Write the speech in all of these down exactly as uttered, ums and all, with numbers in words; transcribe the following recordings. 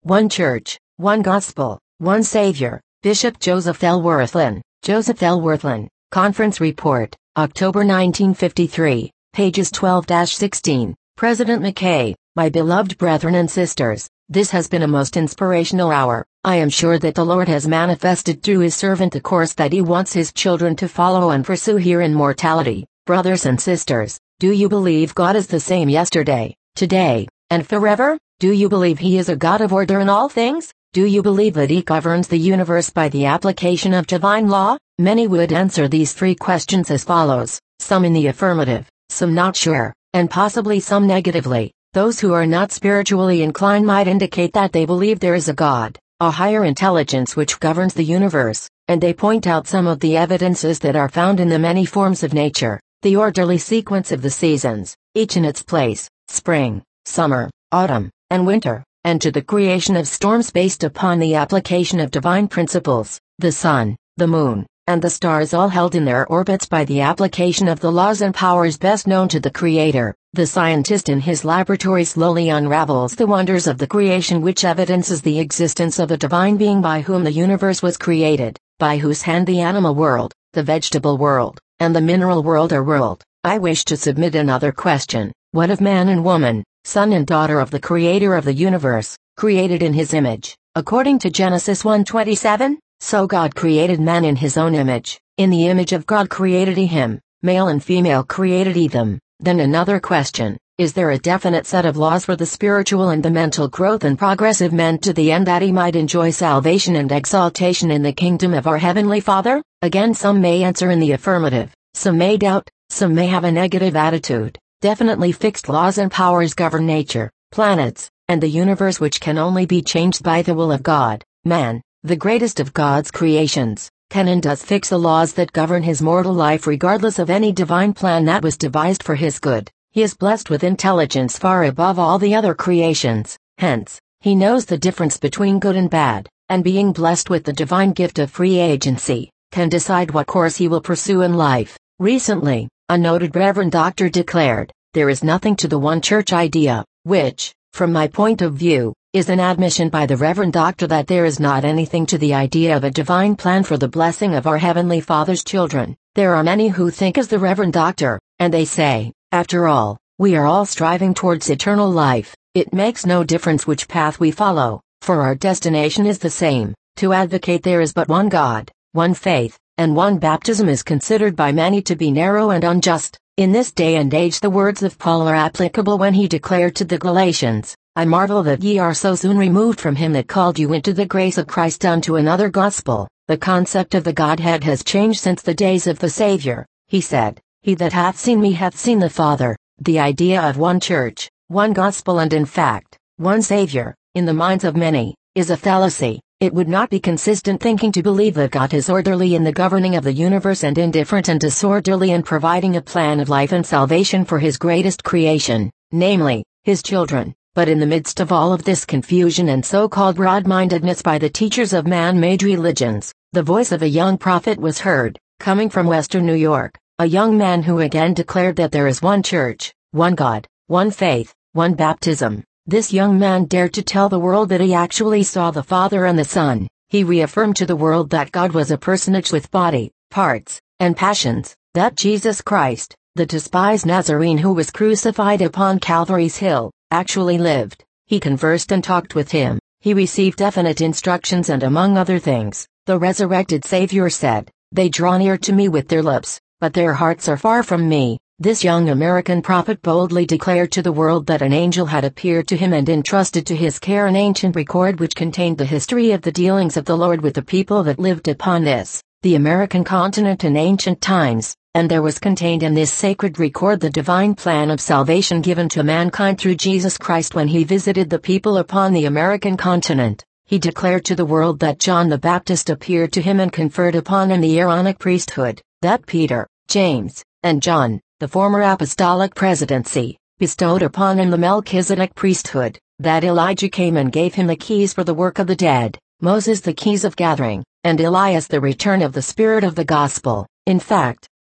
one church, one gospel, one Savior. Bishop Joseph L. Wirthlin, Joseph L. Wirthlin, Conference Report, October nineteen fifty-three, pages twelve to sixteen. President McKay, my beloved brethren and sisters, this has been a most inspirational hour. I am sure that the Lord has manifested through his servant the course that he wants his children to follow and pursue here in mortality. Brothers and sisters, do you believe God is the same yesterday, today, and forever? Do you believe he is a God of order in all things? Do you believe that he governs the universe by the application of divine law? Many would answer these three questions as follows, some in the affirmative, some not sure, and possibly some negatively. Those who are not spiritually inclined might indicate that they believe there is a God, a higher intelligence which governs the universe, and they point out some of the evidences that are found in the many forms of nature, the orderly sequence of the seasons, each in its place, spring, summer, autumn, and winter, and to the creation of storms based upon the application of divine principles, the sun, the moon, and the stars all held in their orbits by the application of the laws and powers best known to the Creator. The scientist in his laboratory slowly unravels the wonders of the creation which evidences the existence of a divine being by whom the universe was created, by whose hand the animal world, the vegetable world, and the mineral world are ruled. I wish to submit another question. What of man and woman, son and daughter of the Creator of the universe, created in his image? According to Genesis one twenty-seven, so God created man in his own image, in the image of God created he him, male and female created he them. Then another question, is there a definite set of laws for the spiritual and the mental growth and progress of men to the end that he might enjoy salvation and exaltation in the kingdom of our Heavenly Father? Again, some may answer in the affirmative, some may doubt, some may have a negative attitude. Definitely fixed laws and powers govern nature, planets, and the universe which can only be changed by the will of God. Man, the greatest of God's creations, can and does fix the laws that govern his mortal life regardless of any divine plan that was devised for his good. He is blessed with intelligence far above all the other creations, hence, he knows the difference between good and bad, and being blessed with the divine gift of free agency, can decide what course he will pursue in life. Recently, a noted Reverend Doctor declared, there is nothing to the one church idea, which, from my point of view, is an admission by the Reverend Doctor that there is not anything to the idea of a divine plan for the blessing of our Heavenly Father's children. There are many who think as the Reverend Doctor, and they say, after all, we are all striving towards eternal life. It makes no difference which path we follow, for our destination is the same. To advocate there is but one God, one faith, and one baptism is considered by many to be narrow and unjust. In this day and age the words of Paul are applicable when he declared to the Galatians, I marvel that ye are so soon removed from him that called you into the grace of Christ unto another gospel. The concept of the Godhead has changed since the days of the Savior. He said, He that hath seen me hath seen the Father. The idea of one church, one gospel and in fact, one Savior, in the minds of many, is a fallacy. It would not be consistent thinking to believe that God is orderly in the governing of the universe and indifferent and disorderly in providing a plan of life and salvation for his greatest creation, namely, his children. But in the midst of all of this confusion and so-called broad-mindedness by the teachers of man-made religions, the voice of a young prophet was heard, coming from Western New York, a young man who again declared that there is one church, one God, one faith, one baptism. This young man dared to tell the world that he actually saw the Father and the Son. He reaffirmed to the world that God was a personage with body, parts, and passions, that Jesus Christ, the despised Nazarene who was crucified upon Calvary's hill, actually lived. He conversed and talked with him. He received definite instructions and among other things, the resurrected Savior said, They draw near to me with their lips, but their hearts are far from me. This young American prophet boldly declared to the world that an angel had appeared to him and entrusted to his care an ancient record which contained the history of the dealings of the Lord with the people that lived upon this, the American continent in ancient times. And there was contained in this sacred record the divine plan of salvation given to mankind through Jesus Christ when he visited the people upon the American continent. He declared to the world that John the Baptist appeared to him and conferred upon him the Aaronic priesthood, that Peter, James, and John, the former apostolic presidency, bestowed upon him the Melchizedek priesthood, that Elijah came and gave him the keys for the work of the dead, Moses the keys of gathering, and Elias the return of the spirit of the gospel. In fact,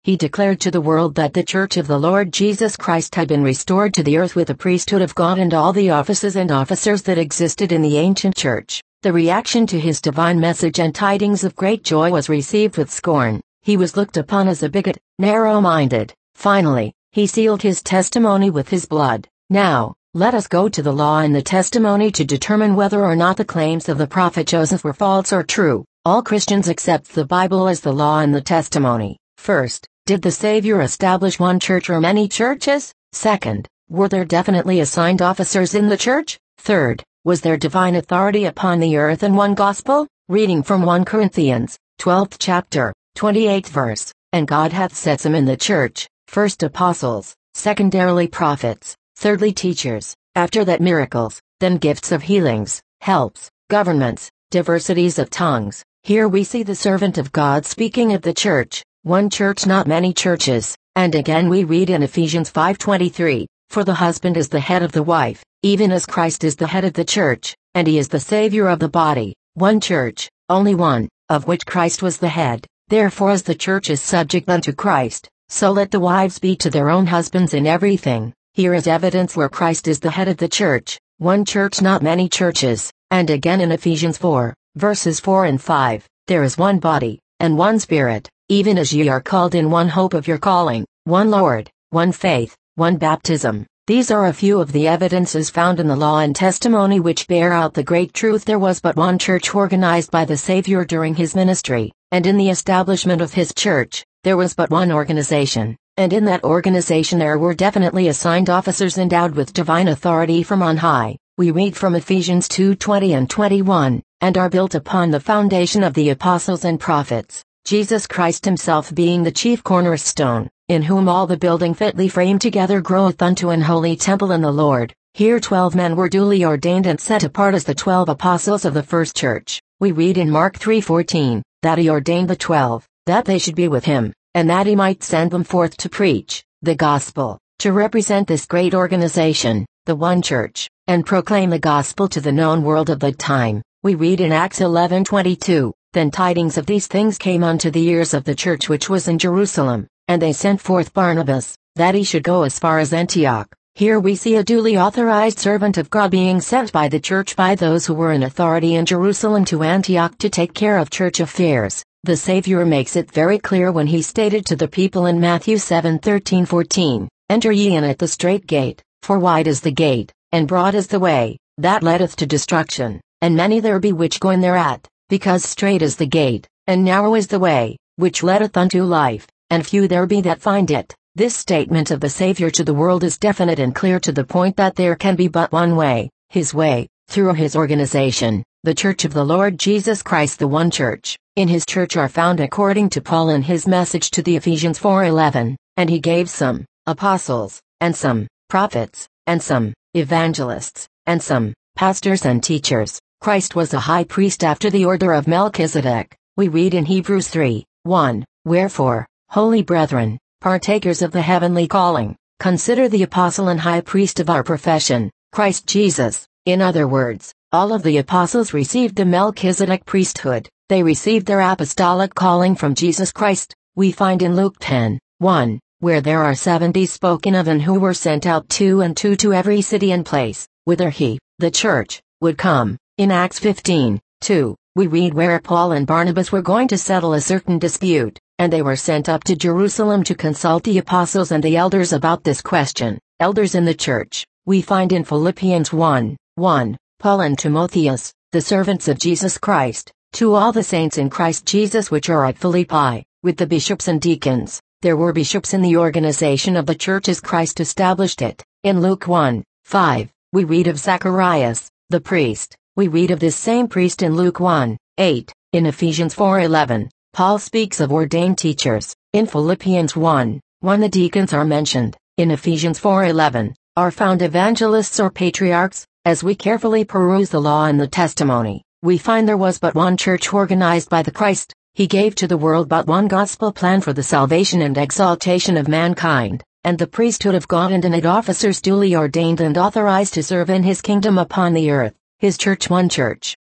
he declared to the world that the Church of the Lord Jesus Christ had been restored to the earth with the priesthood of God and all the offices and officers that existed in the ancient church. The reaction to his divine message and tidings of great joy was received with scorn. He was looked upon as a bigot, narrow-minded. Finally, he sealed his testimony with his blood. Now, let us go to the law and the testimony to determine whether or not the claims of the prophet Joseph were false or true. All Christians accept the Bible as the law and the testimony. First, did the Savior establish one church or many churches? Second, were there definitely assigned officers in the church? Third, was there divine authority upon the earth and one gospel? Reading from First Corinthians, twelfth chapter, twenty-eighth verse. And God hath set some in the church, first apostles, secondarily prophets, thirdly teachers, after that miracles, then gifts of healings, helps, governments, diversities of tongues. Here we see the servant of God speaking of the church, one church not many churches, and again we read in Ephesians five twenty-three, for the husband is the head of the wife, even as Christ is the head of the church, and he is the Savior of the body. One church, only one, of which Christ was the head. Therefore as the church is subject unto Christ, so let the wives be to their own husbands in everything. Here is evidence where Christ is the head of the church, one church not many churches, and again in Ephesians four, verses four and five, there is one body, and one Spirit, even as ye are called in one hope of your calling, one Lord, one faith, one baptism. These are a few of the evidences found in the law and testimony which bear out the great truth there was but one church organized by the Savior during his ministry, and in the establishment of his church, there was but one organization, and in that organization there were definitely assigned officers endowed with divine authority from on high. We read from Ephesians two twenty and twenty-one, and are built upon the foundation of the apostles and prophets, Jesus Christ himself being the chief cornerstone, in whom all the building fitly framed together groweth unto an holy temple in the Lord. Here twelve men were duly ordained and set apart as the twelve apostles of the first church. We read in Mark three fourteen, that he ordained the twelve, that they should be with him, and that he might send them forth to preach the gospel, to represent this great organization, the one church, and proclaim the gospel to the known world of that time. We read in Acts eleven twenty-two, then tidings of these things came unto the ears of the church which was in Jerusalem, and they sent forth Barnabas, that he should go as far as Antioch. Here we see a duly authorized servant of God being sent by the church by those who were in authority in Jerusalem to Antioch to take care of church affairs. The Savior makes it very clear when he stated to the people in Matthew seven thirteen fourteen, enter ye in at the strait gate, for wide is the gate, and broad is the way, that leadeth to destruction, and many there be which go in thereat, because strait is the gate, and narrow is the way, which leadeth unto life, and few there be that find it. This statement of the Savior to the world is definite and clear to the point that there can be but one way, his way, through his organization, the Church of the Lord Jesus Christ, the one church. In his church are found, according to Paul in his message to the Ephesians four eleven, and he gave some apostles, and some prophets, and some evangelists, and some pastors and teachers. Christ was a high priest after the order of Melchizedek. We read in Hebrews three one, wherefore, holy brethren, partakers of the heavenly calling, consider the apostle and high priest of our profession, Christ Jesus. In other words, all of the apostles received the Melchizedek priesthood. They received their apostolic calling from Jesus Christ. We find in Luke ten one, where there are seventy spoken of and who were sent out two and two to every city and place, whither he, the church, would come. In Acts fifteen two, we read where Paul and Barnabas were going to settle a certain dispute, and they were sent up to Jerusalem to consult the apostles and the elders about this question. Elders in the church, we find in Philippians one one, Paul and Timotheus, the servants of Jesus Christ, to all the saints in Christ Jesus which are at Philippi, with the bishops and deacons. There were bishops in the organization of the church as Christ established it. In Luke one five, we read of Zacharias, the priest. We read of this same priest in Luke one eight. In Ephesians four eleven, Paul speaks of ordained teachers. In Philippians one one, the deacons are mentioned. In Ephesians four eleven, are found evangelists or patriarchs. As we carefully peruse the law and the testimony, we find there was but one church organized by the Christ. He gave to the world but one gospel plan for the salvation and exaltation of mankind, and the priesthood of God, and in it officers duly ordained and authorized to serve in his kingdom upon the earth. His church, one church,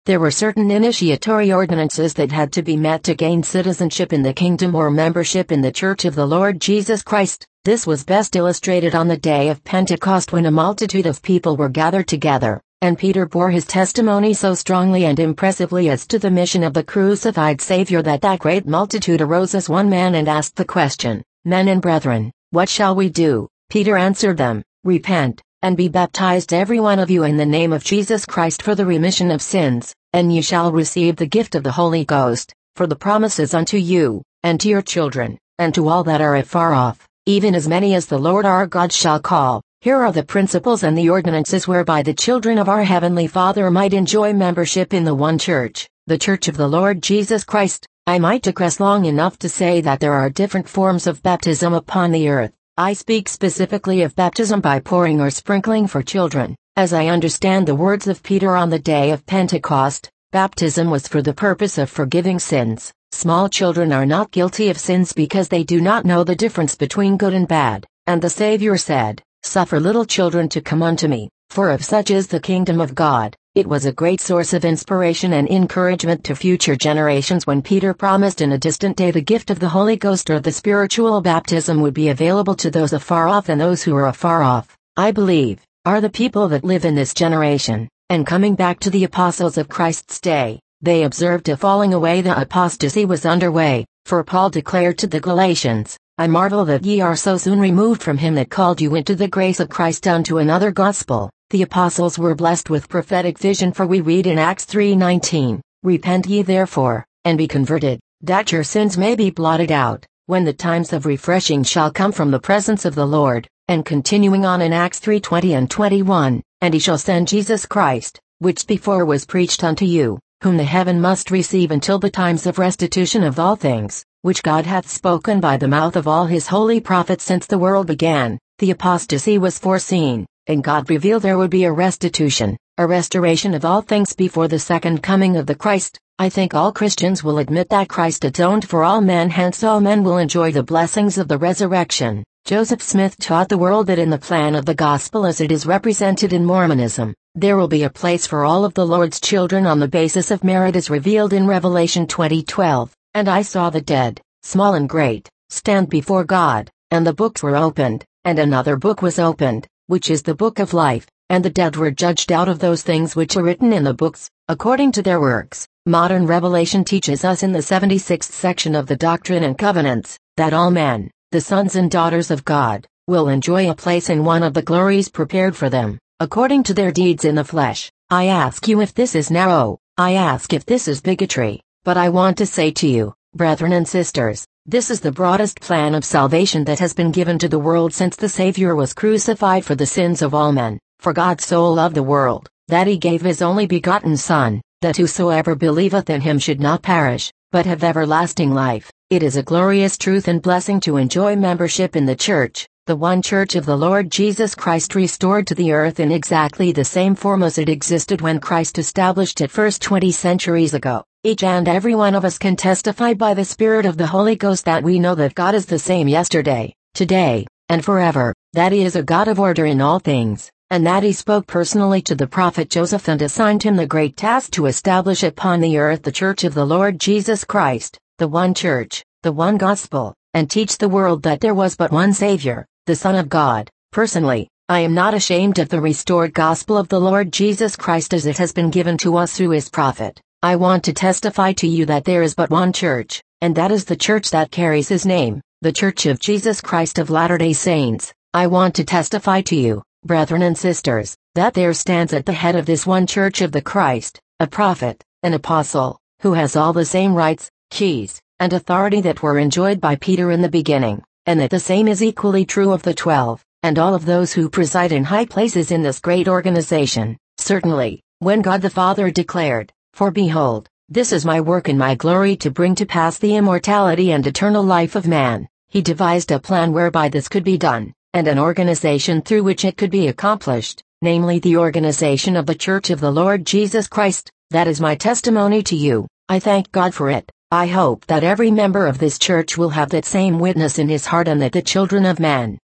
There were certain initiatory ordinances that had to be met to gain citizenship in the kingdom or membership in the Church of the Lord Jesus Christ. This was best illustrated on the day of Pentecost when a multitude of people were gathered together, and Peter bore his testimony so strongly and impressively as to the mission of the crucified Savior that that great multitude arose as one man and asked the question, "Men and brethren, what shall we do?" Peter answered them, "Repent, and be baptized every one of you in the name of Jesus Christ for the remission of sins, and ye shall receive the gift of the Holy Ghost, for the promise is unto you, and to your children, and to all that are afar off, even as many as the Lord our God shall call." Here are the principles and the ordinances whereby the children of our Heavenly Father might enjoy membership in the one church, the Church of the Lord Jesus Christ. I might digress long enough to say that there are different forms of baptism upon the earth. I speak specifically of baptism by pouring or sprinkling for children. As I understand the words of Peter on the day of Pentecost, baptism was for the purpose of forgiving sins. Small children are not guilty of sins because they do not know the difference between good and bad, and the Savior said, "Suffer little children to come unto me, for of such is the kingdom of God." It was a great source of inspiration and encouragement to future generations when Peter promised in a distant day the gift of the Holy Ghost, or the spiritual baptism, would be available to those afar off, and those who are afar off, I believe, are the people that live in this generation. And coming back to the apostles of Christ's day, they observed a falling away. The apostasy was underway, for Paul declared to the Galatians, "I marvel that ye are so soon removed from him that called you into the grace of Christ unto another gospel." The apostles were blessed with prophetic vision, for we read in Acts three nineteen, "Repent ye therefore, and be converted, that your sins may be blotted out, when the times of refreshing shall come from the presence of the Lord." And continuing on in Acts three twenty and twenty-one, "And he shall send Jesus Christ, which before was preached unto you, whom the heaven must receive until the times of restitution of all things, which God hath spoken by the mouth of all his holy prophets since the world began." The apostasy was foreseen, and God revealed there would be a restitution, a restoration of all things before the second coming of the Christ. I think all Christians will admit that Christ atoned for all men, hence all men will enjoy the blessings of the resurrection. Joseph Smith taught the world that in the plan of the gospel as it is represented in Mormonism, there will be a place for all of the Lord's children on the basis of merit as revealed in Revelation twenty twelve. "And I saw the dead, small and great, stand before God, and the books were opened, and another book was opened, which is the book of life, and the dead were judged out of those things which are written in the books, according to their works." Modern revelation teaches us in the seventy-sixth section of the Doctrine and Covenants, that all men, the sons and daughters of God, will enjoy a place in one of the glories prepared for them, according to their deeds in the flesh. I ask you if this is narrow, I ask if this is bigotry, but I want to say to you, brethren and sisters, this is the broadest plan of salvation that has been given to the world since the Savior was crucified for the sins of all men. For God so loved the world, that he gave his only begotten Son, that whosoever believeth in him should not perish, but have everlasting life. It is a glorious truth and blessing to enjoy membership in the church, the one church of the Lord Jesus Christ, restored to the earth in exactly the same form as it existed when Christ established it first twenty centuries ago. Each and every one of us can testify by the Spirit of the Holy Ghost that we know that God is the same yesterday, today, and forever, that he is a God of order in all things, and that he spoke personally to the prophet Joseph and assigned him the great task to establish upon the earth the church of the Lord Jesus Christ, the one church, the one gospel, and teach the world that there was but one Savior, the Son of God. Personally, I am not ashamed of the restored gospel of the Lord Jesus Christ as it has been given to us through his prophet. I want to testify to you that there is but one church, and that is the church that carries his name, the Church of Jesus Christ of Latter-day Saints. I want to testify to you, brethren and sisters, that there stands at the head of this one church of the Christ, a prophet, an apostle, who has all the same rights, keys, and authority that were enjoyed by Peter in the beginning, and that the same is equally true of the twelve, and all of those who preside in high places in this great organization. Certainly, when God the Father declared, "For behold, this is my work and my glory to bring to pass the immortality and eternal life of man," he devised a plan whereby this could be done, and an organization through which it could be accomplished, namely the organization of the Church of the Lord Jesus Christ. That is my testimony to you. I thank God for it. I hope that every member of this church will have that same witness in his heart, and that the children of man,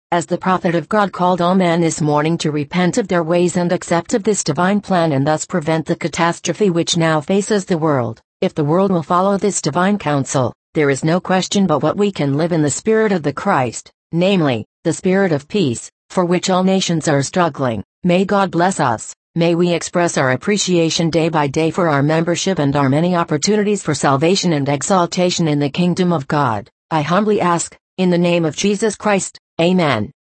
As the prophet of God called all men this morning to repent of their ways and accept of this divine plan and thus prevent the catastrophe which now faces the world, if the world will follow this divine counsel, there is no question but what we can live in the spirit of the Christ, namely, the spirit of peace, for which all nations are struggling. May God bless us. May we express our appreciation day by day for our membership and our many opportunities for salvation and exaltation in the kingdom of God. I humbly ask, in the name of Jesus Christ, Amen.